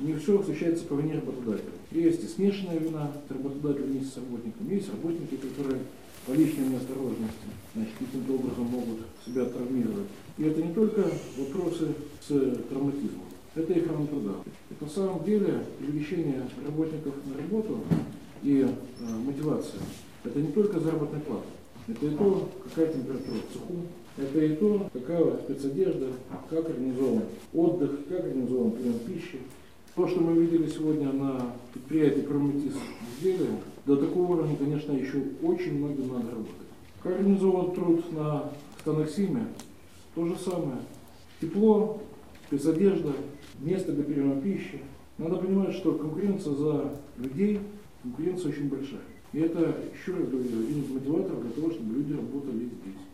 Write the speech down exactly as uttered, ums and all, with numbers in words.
не все осуществляется по вине работодателя. Есть и смешанная вина работодателя вместе с работником, есть работники, которые по личной неосторожности, значит, каким-то образом могут себя травмировать. И это не только вопросы с травматизмом, это и охрана труда. Это на самом деле привлечение работников на работу и э, мотивация. Это не только заработная плата, это и то, какая температура в цеху, это и то, какая спецодежда, как организован отдых, как организован прием пищи. То, что мы видели сегодня на предприятии «Прометис» изделия, до такого уровня, конечно, еще очень многим надо работать. Как организован труд на Станоксиме, то же самое. Тепло, спецодежда, место для приема пищи. Надо понимать, что конкуренция за людей, конкуренция очень большая. И это, еще раз говорю, один из мотиваторов для того, чтобы люди работали здесь.